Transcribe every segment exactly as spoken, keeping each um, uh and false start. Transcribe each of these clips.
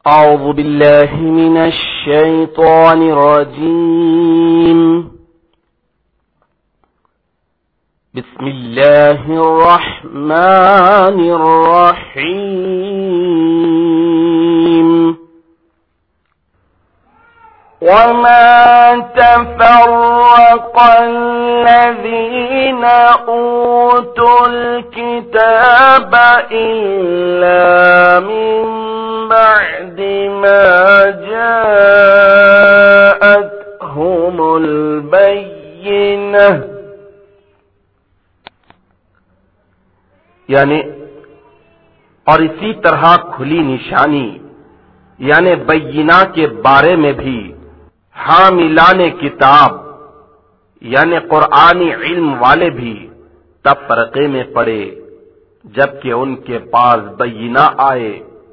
أعوذ بالله من الشيطان الرجيم. بسم الله الرحمن الرحيم. وما تفرق الذين أوتوا الكتاب إلا من بعد ما جاءتهم البينة، یعنی اور اسی طرح کھلی نشانی یعنی بینہ کے بارے میں بھی حاملان کتاب یعنی قرآنی علم والے بھی تفرقے میں پڑے جبکہ ان کے پاس بینہ آئے۔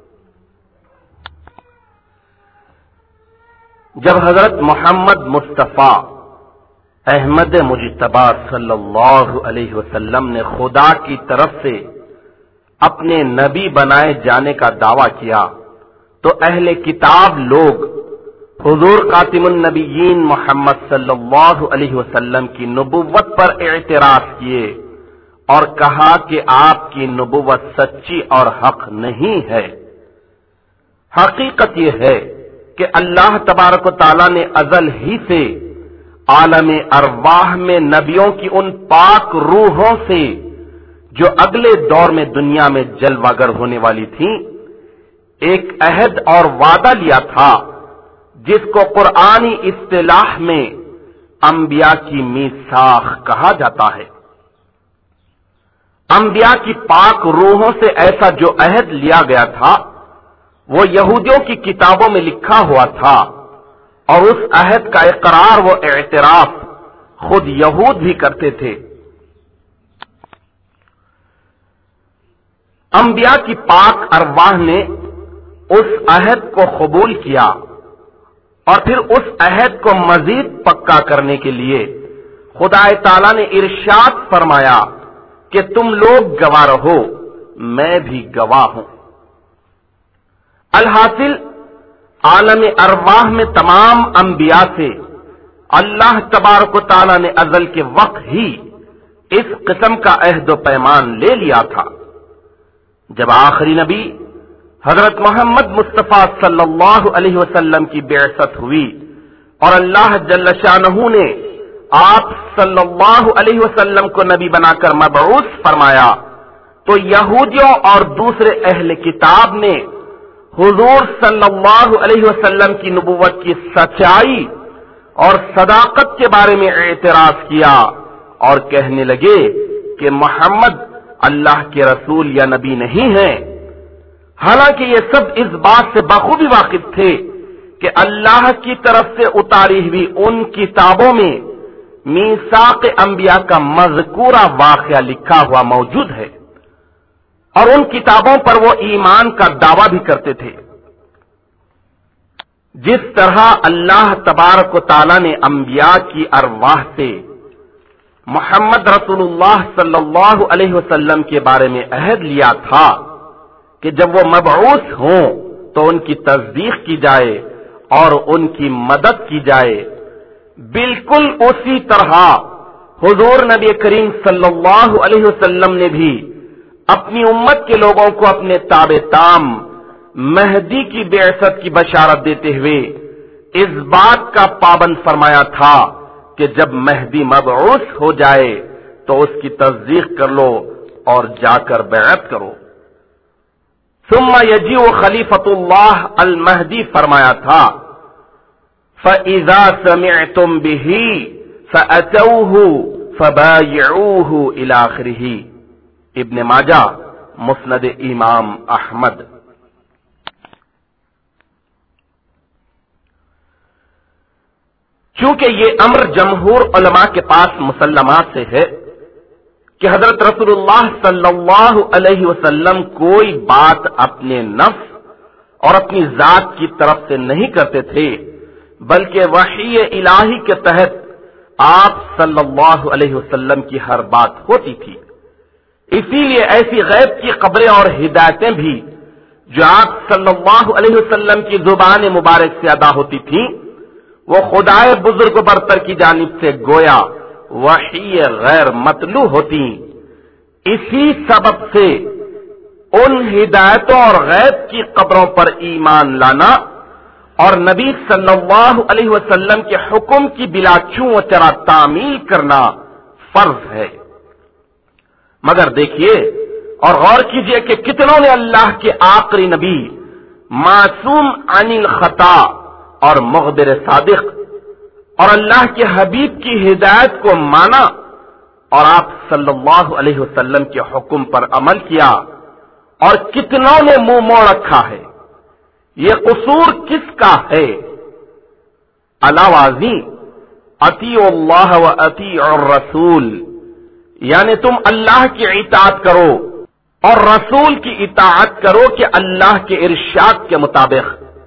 جب حضرت محمد مصطفیٰ احمد مجتبی صلی اللہ علیہ وسلم نے خدا کی طرف سے اپنے نبی بنائے جانے کا دعویٰ کیا تو اہل کتاب لوگ حضور خاتم النبیین محمد صلی اللہ علیہ وسلم کی نبوت پر اعتراض کیے اور کہا کہ آپ کی نبوت سچی اور حق نہیں ہے۔ حقیقت یہ ہے کہ اللہ تبارک و تعالیٰ نے ازل ہی سے عالم ارواح میں نبیوں کی ان پاک روحوں سے جو اگلے دور میں دنیا میں جلوہ گر ہونے والی تھیں ایک عہد اور وعدہ لیا تھا جس کو قرآنی اصطلاح میں انبیاء کی میثاق کہا جاتا ہے۔ انبیاء کی پاک روحوں سے ایسا جو عہد لیا گیا تھا وہ یہودیوں کی کتابوں میں لکھا ہوا تھا اور اس عہد کا اقرار و اعتراف خود یہود بھی کرتے تھے۔ انبیاء کی پاک ارواح نے اس عہد کو قبول کیا اور پھر اس عہد کو مزید پکا کرنے کے لیے خدا تعالی نے ارشاد فرمایا کہ تم لوگ گواہ رہو میں بھی گواہ ہوں۔ الحاصل عالم ارواح میں تمام انبیاء سے اللہ تبارک و تعالی نے ازل کے وقت ہی اس قسم کا عہد و پیمان لے لیا تھا۔ جب آخری نبی حضرت محمد مصطفیٰ صلی اللہ علیہ وسلم کی بعثت ہوئی اور اللہ جل شانہ نے آپ صلی اللہ علیہ وسلم کو نبی بنا کر مبعوث فرمایا تو یہودیوں اور دوسرے اہل کتاب نے حضور صلی اللہ علیہ وسلم کی نبوت کی سچائی اور صداقت کے بارے میں اعتراض کیا اور کہنے لگے کہ محمد اللہ کے رسول یا نبی نہیں ہیں، حالانکہ یہ سب اس بات سے بخوبی واقف تھے کہ اللہ کی طرف سے اتاری ہوئی ان کتابوں میں میثاق انبیاء کا مذکورہ واقعہ لکھا ہوا موجود ہے اور ان کتابوں پر وہ ایمان کا دعویٰ بھی کرتے تھے۔ جس طرح اللہ تبارک و تعالی نے انبیاء کی ارواح سے محمد رسول اللہ صلی اللہ علیہ وسلم کے بارے میں عہد لیا تھا کہ جب وہ مبعوث ہوں تو ان کی تصدیق کی جائے اور ان کی مدد کی جائے، بالکل اسی طرح حضور نبی کریم صلی اللہ علیہ وسلم نے بھی اپنی امت کے لوگوں کو اپنے تابع تام مہدی کی بعثت کی بشارت دیتے ہوئے اس بات کا پابند فرمایا تھا کہ جب مہدی مبعوث ہو جائے تو اس کی تصدیق کر لو اور جا کر بیعت کرو۔ ثم یجیء خلیفۃ اللہ المہدی فرمایا تھا فَإِذَا سَمِعْتُمْ بِهِ فَأَتَوْهُ فَبَايِعُوهُ إِلَى آخِرِهِ۔ ابن ماجہ مسند امام احمد۔ چونکہ یہ امر جمہور علماء کے پاس مسلمات سے ہے کہ حضرت رسول اللہ صلی اللہ علیہ وسلم کوئی بات اپنے نفس اور اپنی ذات کی طرف سے نہیں کرتے تھے بلکہ وحی الہی کے تحت آپ صلی اللہ علیہ وسلم کی ہر بات ہوتی تھی۔ اسی لیے ایسی غیب کی خبریں اور ہدایتیں بھی جو آپ صلی اللہ علیہ وسلم کی زبان مبارک سے ادا ہوتی تھی وہ خدائے بزرگ برتر کی جانب سے گویا وحی غیر مطلوع ہوتی. اسی سبب سے ان ہدایتوں اور غیب کی قبروں پر ایمان لانا اور نبی صلی اللہ علیہ وسلم کے حکم کی بلا چوں و چرا تعمیل کرنا فرض ہے. مگر دیکھیے اور غور کیجئے کہ کتنوں نے اللہ کے آخری نبی معصوم عن الخطا اور مخبر صادق اور اللہ کے حبیب کی ہدایت کو مانا اور آپ صلی اللہ علیہ وسلم کے حکم پر عمل کیا، اور کتنوں نے منہ موڑ رکھا ہے. یہ قصور کس کا ہے؟ علاوازی اطیعوا اللہ و اطیعوا الرسول، یعنی تم اللہ کی اطاعت کرو اور رسول کی اطاعت کرو کہ اللہ کے ارشاد کے مطابق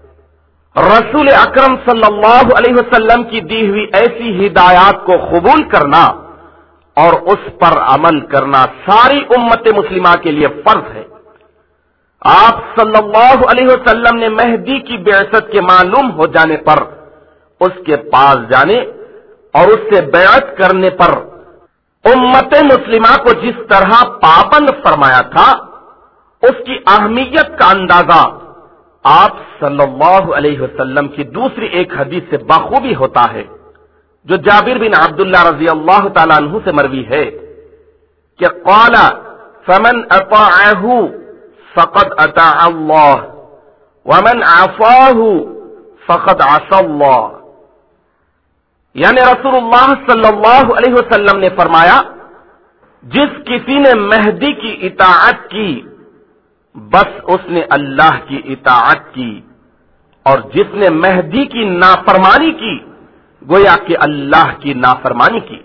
رسول اکرم صلی اللہ علیہ وسلم کی دی ہوئی ایسی ہدایات کو قبول کرنا اور اس پر عمل کرنا ساری امت مسلمہ کے لیے فرض ہے. آپ صلی اللہ علیہ وسلم نے مہدی کی بعثت کے معلوم ہو جانے پر اس کے پاس جانے اور اس سے بیعت کرنے پر امت مسلمہ کو جس طرح پابند فرمایا تھا اس کی اہمیت کا اندازہ آپ صلی اللہ علیہ وسلم کی دوسری ایک حدیث سے بخوبی ہوتا ہے جو جابر بن عبداللہ رضی اللہ تعالیٰ عنہ سے مروی ہے کہ قال فمن اطاعه فقد اطاع اللہ ومن عصاه فقد عصى اللہ. یعنی رسول اللہ صلی اللہ علیہ وسلم نے فرمایا جس کسی نے مہدی کی اطاعت کی بس اس نے اللہ کی اطاعت کی، اور جس نے مہدی کی نافرمانی کی گویا کہ اللہ کی نافرمانی کی.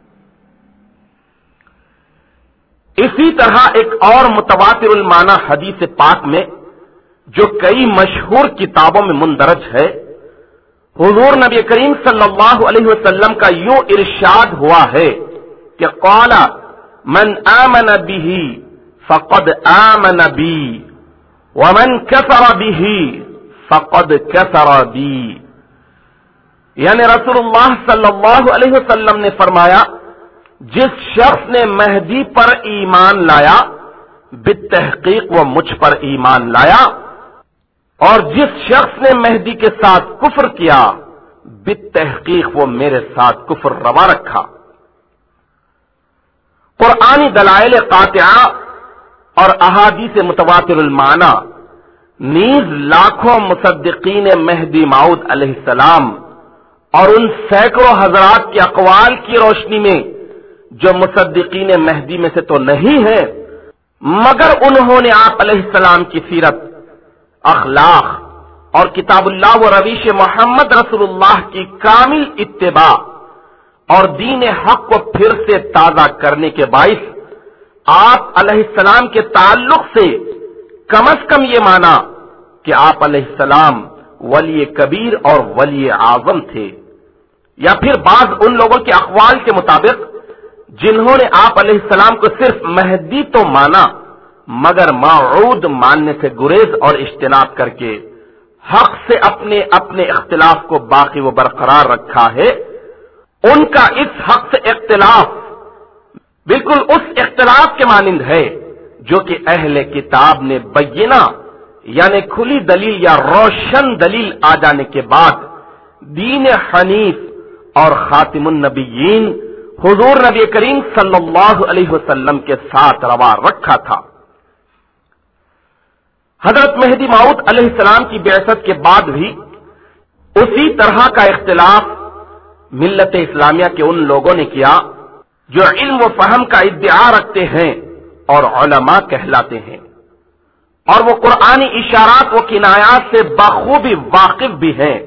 اسی طرح ایک اور متواتر المعنی حدیث پاک میں جو کئی مشہور کتابوں میں مندرج ہے، حضور نبی کریم صلی اللہ علیہ وسلم کا یوں ارشاد ہوا ہے کہ قال من آمن به فقد آمن بی ومن کفر به فقد کفر بی. یعنی رسول اللہ صلی اللہ علیہ وسلم نے فرمایا جس شخص نے مہدی پر ایمان لایا بالتحقیق وہ مجھ پر ایمان لایا، اور جس شخص نے مہدی کے ساتھ کفر کیا بالتحقیق وہ میرے ساتھ کفر روا رکھا. قرآنی دلائل قاطعہ اور احادیث متواتر المعنی نیز لاکھوں مصدقین مہدی موعود علیہ السلام اور ان سینکڑوں حضرات کے اقوال کی روشنی میں جو مصدقین مہدی میں سے تو نہیں ہیں مگر انہوں نے آپ علیہ السلام کی سیرت، اخلاق اور کتاب اللہ و رویش محمد رسول اللہ کی کامل اتباع اور دین حق کو پھر سے تازہ کرنے کے باعث آپ علیہ السلام کے تعلق سے کم از کم یہ مانا کہ آپ علیہ السلام ولی کبیر اور ولی اعظم تھے، یا پھر بعض ان لوگوں کے اقوال کے مطابق جنہوں نے آپ علیہ السلام کو صرف مہدی تو مانا مگر موعود ماننے سے گریز اور اجتناب کر کے حق سے اپنے اپنے اختلاف کو باقی و برقرار رکھا ہے، ان کا اس حق سے اختلاف بالکل اس اختلاف کے مانند ہے جو کہ اہل کتاب نے بینہ یعنی کھلی دلیل یا روشن دلیل آ جانے کے بعد دین حنیف اور خاتم النبیین حضور نبی کریم صلی اللہ علیہ وسلم کے ساتھ روا رکھا تھا. حضرت مہدی موعود علیہ السلام کی بعثت کے بعد بھی اسی طرح کا اختلاف ملت اسلامیہ کے ان لوگوں نے کیا جو علم و فہم کا ادعا رکھتے ہیں اور علماء کہلاتے ہیں، اور وہ قرآنی اشارات و کنایات سے بخوبی واقف بھی ہیں.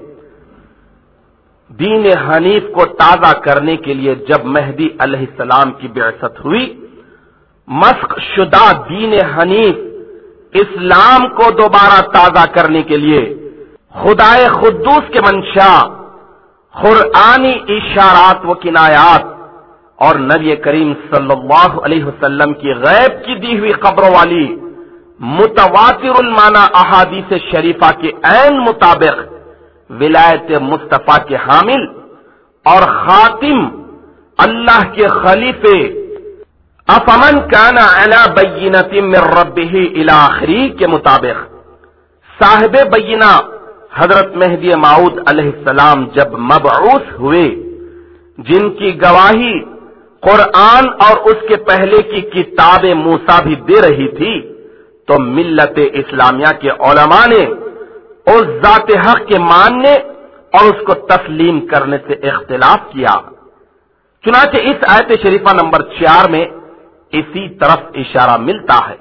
دین حنیف کو تازہ کرنے کے لیے جب مہدی علیہ السلام کی بعثت ہوئی، مسخ شدہ دین حنیف اسلام کو دوبارہ تازہ کرنے کے لیے خدائے قدوس کے منشا قرآنی اشارات و کنایات اور نبی کریم صلی اللہ علیہ وسلم کی غیب کی دی ہوئی خبروں والی متواتر المعنی احادیث شریفہ کے عین مطابق ولایت مصطفیٰ کے حامل اور خاتم اللہ کے خلیفے افمن کان علی بینۃ من ربہ الی آخری کے مطابق صاحب بینہ حضرت مہدی موعود علیہ السلام جب مبعوث ہوئے، جن کی گواہی قرآن اور اس کے پہلے کی کتاب موسیٰ بھی دے رہی تھی، تو ملت اسلامیہ کے علماء نے اس ذات حق کے ماننے اور اس کو تسلیم کرنے سے اختلاف کیا۔ چنانچہ اس آیت شریفہ نمبر چار میں اسی طرف اشارہ ملتا ہے۔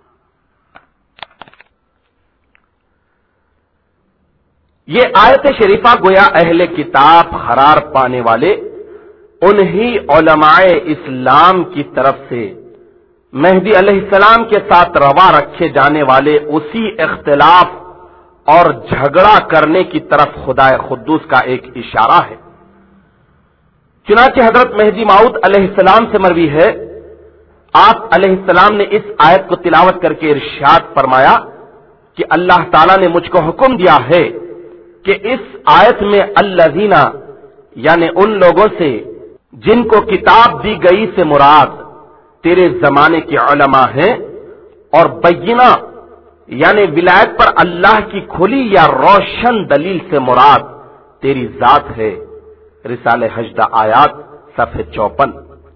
یہ آیت شریفہ گویا اہل کتاب قرار پانے والے انہی علماء اسلام کی طرف سے مہدی علیہ السلام کے ساتھ روا رکھے جانے والے اسی اختلاف اور جھگڑا کرنے کی طرف خدا قدوس کا ایک اشارہ ہے۔ چنانچہ حضرت مہدی موعود علیہ السلام سے مروی ہے، آپ علیہ السلام نے اس آیت کو تلاوت کر کے ارشاد فرمایا کہ اللہ تعالیٰ نے مجھ کو حکم دیا ہے کہ اس آیت میں الذین یعنی ان لوگوں سے جن کو کتاب دی گئی سے مراد تیرے زمانے کے علماء ہیں، اور بینہ یعنی ولایت پر اللہ کی کھلی یا روشن دلیل سے مراد تیری ذات ہے۔ رسالہ حجدہ آیات صفحہ چوپن۔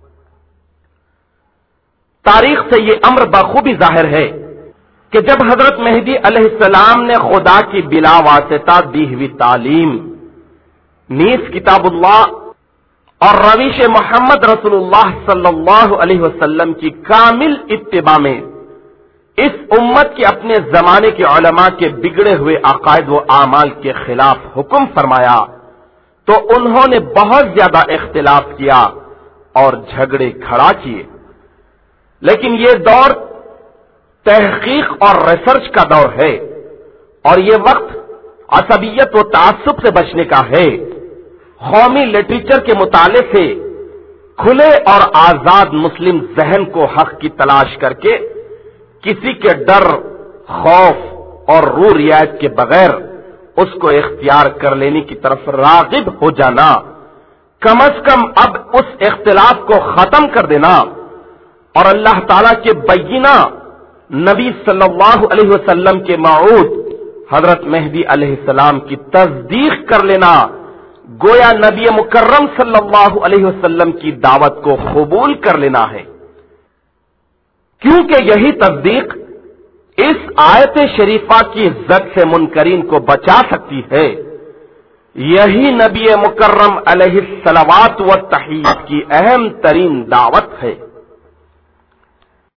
تاریخ سے یہ امر بخوبی ظاہر ہے کہ جب حضرت مہدی علیہ السلام نے خدا کی بلا واسطہ دی ہوئی تعلیم نیز کتاب اللہ اور رویش محمد رسول اللہ صلی اللہ علیہ وسلم کی کامل اتباع میں اس امت کے اپنے زمانے کے علماء کے بگڑے ہوئے عقائد و اعمال کے خلاف حکم فرمایا، تو انہوں نے بہت زیادہ اختلاف کیا اور جھگڑے کھڑا کیے۔ لیکن یہ دور تحقیق اور ریسرچ کا دور ہے، اور یہ وقت عصبیت و تعصب سے بچنے کا ہے۔ قومی لٹریچر کے مطالعے سے کھلے اور آزاد مسلم ذہن کو حق کی تلاش کر کے کسی کے ڈر، خوف اور رو رعایت کے بغیر اس کو اختیار کر لینے کی طرف راغب ہو جانا، کم از کم اب اس اختلاف کو ختم کر دینا اور اللہ تعالی کے بینہ نبی صلی اللہ علیہ وسلم کے موعود حضرت مہدی علیہ السلام کی تصدیق کر لینا، گویا نبی مکرم صلی اللہ علیہ وسلم کی دعوت کو قبول کر لینا ہے، کیونکہ یہی تصدیق اس آیت شریفہ کی زد سے منکرین کو بچا سکتی ہے۔ یہی نبی مکرم علیہ الصلوات والتحیات کی اہم ترین دعوت ہے۔